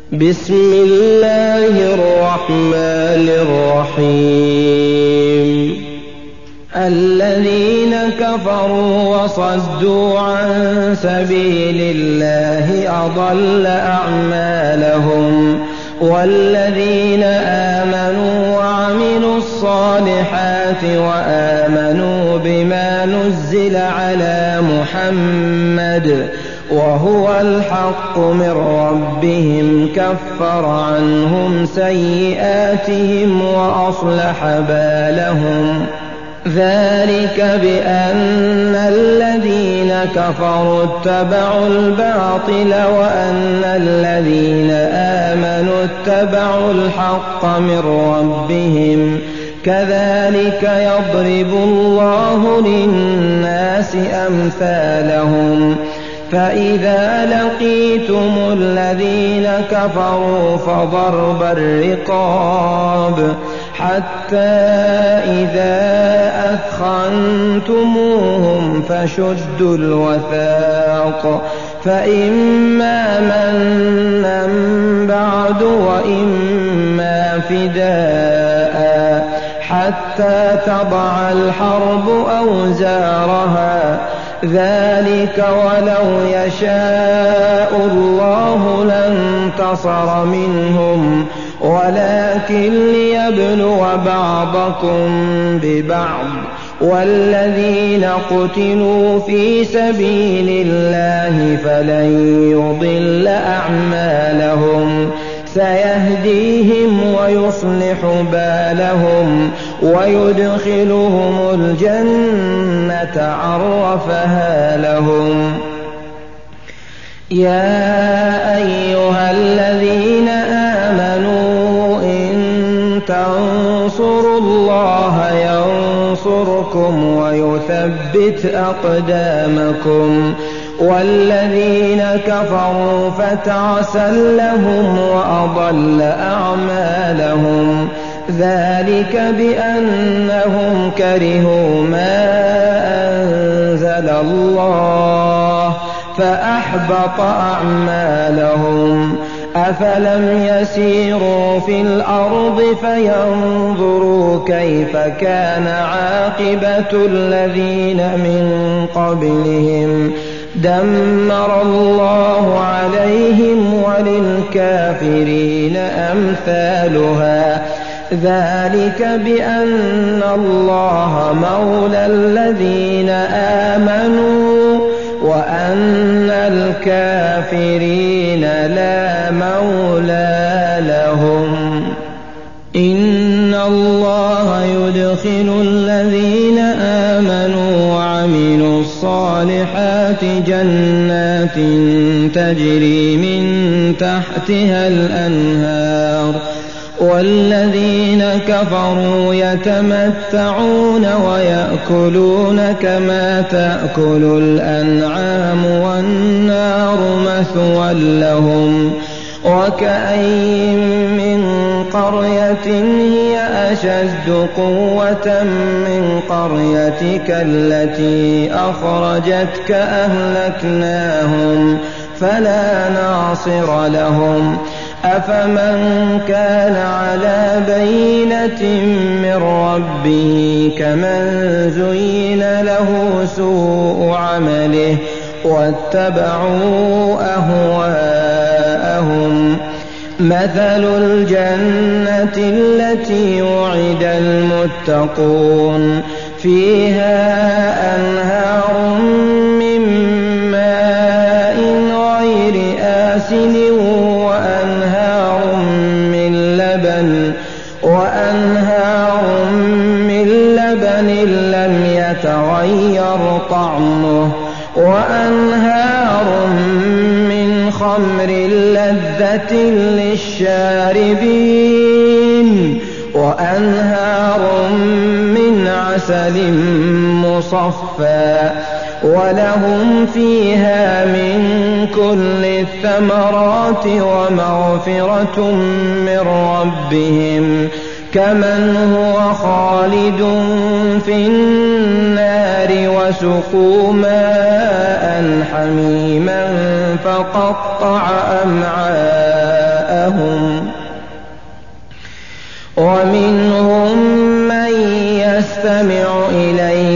بسم الله الرحمن الرحيم الذين كفروا وصدوا عن سبيل الله أضل أعمالهم والذين آمنوا وعملوا الصالحات وآمنوا بما نزل على محمد وهو الحق من ربهم كفر عنهم سيئاتهم وأصلح بالهم ذلك بأن الذين كفروا اتبعوا الباطل وأن الذين آمنوا اتبعوا الحق من ربهم كذلك يضرب الله للناس أمثالهم فإذا لقيتم الذين كفروا فضرب الرقاب حتى إذا أثخنتموهم فشدوا الوثاق فإما منا بعد وإما فداء حتى تضع الحرب أوزارها ذلك ولو يشاء الله لانتصر منهم ولكن ليبلو بعضكم ببعض والذين قتلوا في سبيل الله فلن يضل أعمالهم سيهديهم ويصلح بالهم ويدخلهم الجنة عرفها لهم يا أيها الذين آمنوا إن تنصروا الله ينصركم ويثبت أقدامكم والذين كفروا فتعسا لهم وأضل أعمالهم ذلك بأنهم كرهوا ما أنزل الله فأحبط أعمالهم أفلم يسيروا في الأرض فينظروا كيف كان عاقبة الذين من قبلهم دمر الله عليهم وللكافرين أمثالها ذلك بأن الله مولى الذين آمنوا وأن الكافرين لا مولى لهم إن الله يدخل الذين آمنوا وعملوا الصالحات جنات تجري من تحتها الأنهار والذين كفروا يتمتعون ويأكلون كما تأكل الأنعام والنار مثوى لهم وكأين من قرية هي أشد قوة من قريتك التي أخرجتك أهلكناهم فلا ناصر لهم أفمن كان على بينة من ربه كمن زين له سوء عمله واتبعوا أهواءهم مثل الجنة التي وعد المتقون فيها أنهار من ماء غير آسن وأنهار من لبن لم يتغير طعمه وأنهار من خمر لذة للشاربين وأنهار من عسل مصفى ولهم فيها من كل الثمرات ومغفرة من ربهم كمن هو خالد في النار وسقوا ماء حميما فقطع أمعاءهم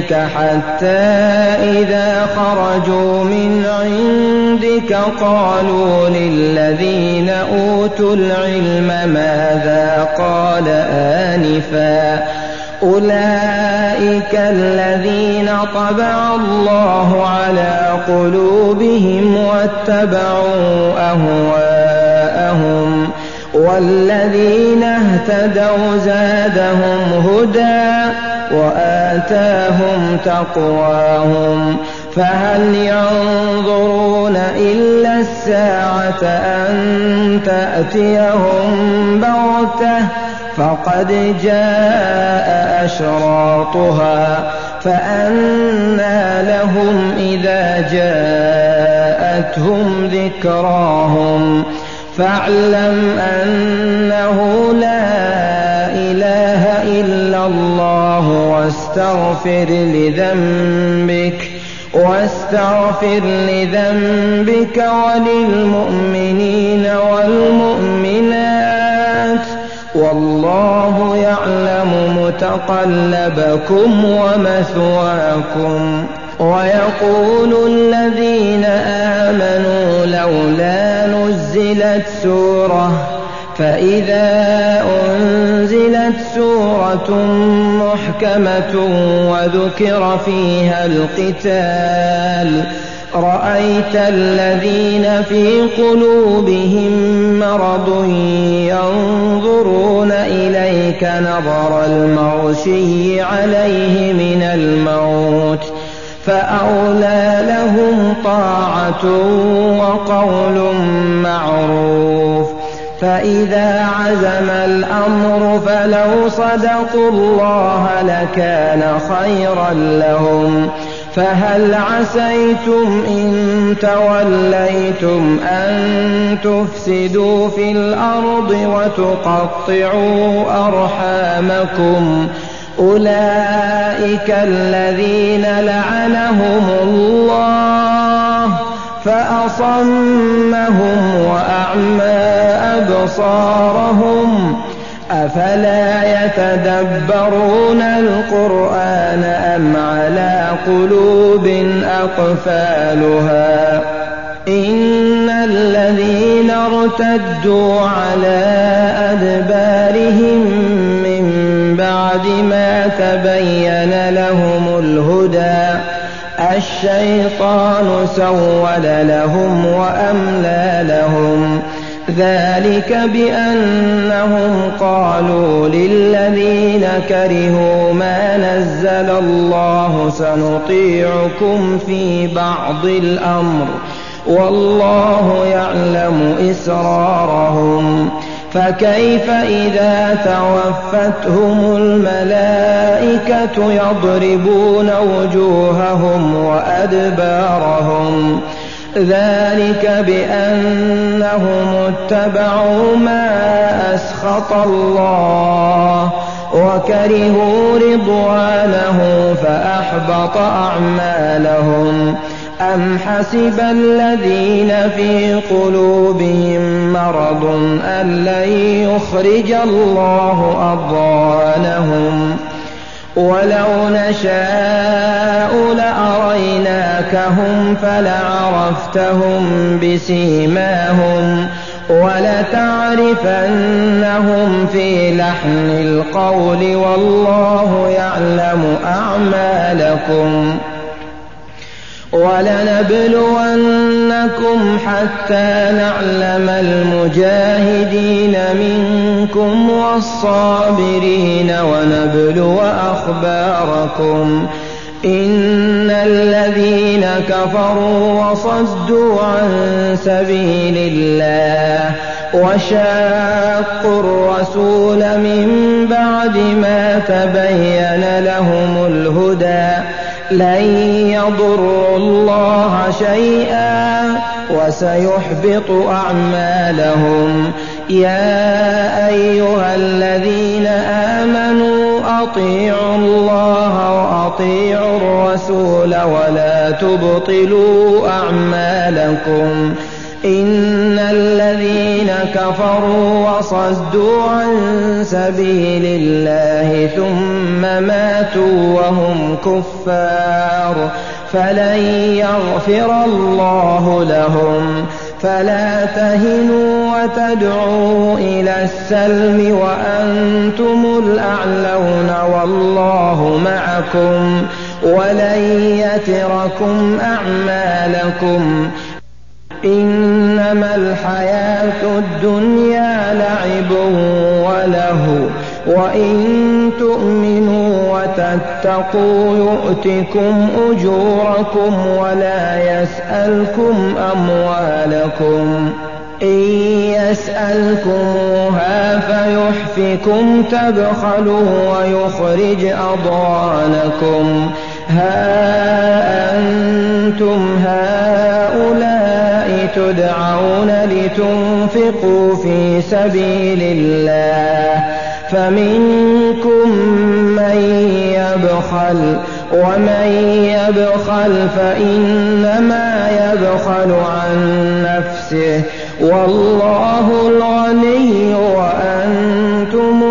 إليك حتى إذا خرجوا من عندك قالوا للذين أوتوا العلم ماذا قال آنفا أولئك الذين طبع الله على قلوبهم واتبعوا أهواءهم والذين اهتدوا زادهم هدى وآتاهم تقواهم فهل ينظرون إلا الساعة أن تأتيهم بغتة فقد جاء أشراطها فأنى لهم إذا جاءتهم ذكراهم فاعلم أنه لا إله إلا الله واستغفر لذنبك وللمؤمنين والمؤمنات والله يعلم متقلبكم ومثواكم. ويقول الذين آمنوا لولا نزلت سورة فإذا أنزلت سورة محكمة وذكر فيها القتال رأيت الذين في قلوبهم مرض ينظرون إليك نظر المغشي عليه من الموت فأولى لهم طاعة وقول معروف فإذا عزم الأمر فلو صدقوا الله لكان خيرا لهم فهل عسيتم إن توليتم أن تفسدوا في الأرض وتقطعوا أرحامكم أولئك الذين لعنهم الله فأصمهم وأعمى أبصارهم أفلا يتدبرون القرآن أم على قلوب أقفالها إن الذين ارتدوا على أدبارهم من بعد ما تبين لهم الهدى الشيطان سول لهم وأملى لهم ذلك بأنهم قالوا للذين كرهوا ما نزل الله سنطيعكم في بعض الأمر والله يعلم إسرارهم فكيف إذا توفتهم الملائكة يضربون وجوههم وأدبارهم ذلك بأنهم اتبعوا ما أسخط الله وكرهوا رضوانه فأحبط أعمالهم أم حسب الذين في قلوبهم مرض أن لن يخرج الله أضغانهم ولو نشاء لأريناكهم فلعرفتهم بسيماهم ولتعرفنهم في لحن القول والله يعلم أعمالكم ولنبلونكم حتى نعلم المجاهدين منكم والصابرين ونبلو أخباركم إن الذين كفروا وصدوا عن سبيل الله وشاقوا الرسول من بعد ما تبين لهم الهدى لن يضروا الله شيئا وسيحبط أعمالهم يا أيها الذين آمنوا أطيعوا الله وأطيعوا الرسول ولا تبطلوا أعمالكم إن الذين كفروا وصدوا عن سبيل الله ثم ماتوا وهم كفار فلن يغفر الله لهم فلا تهنوا وتدعوا إلى السلم وأنتم الأعلون والله معكم ولن يتركم أعمالكم إنما الحياة الدنيا لعب وله وإن تؤمنوا وتتقوا يؤتكم أجوركم ولا يسألكم أموالكم إن يسألكموها فيحفكم تبخلوا ويخرج أضغانكم ها أنتم هؤلاء تدعون لتنفقوا في سبيل الله فمنكم من يبخل ومن يبخل فإنما يبخل عن نفسه والله الغني وأنتم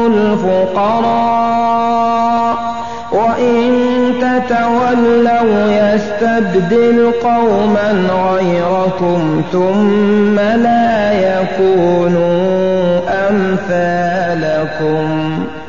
الفقراء وإن تتولوا يستبدل قوما غيركم ثم لا يكونوا أمثالكم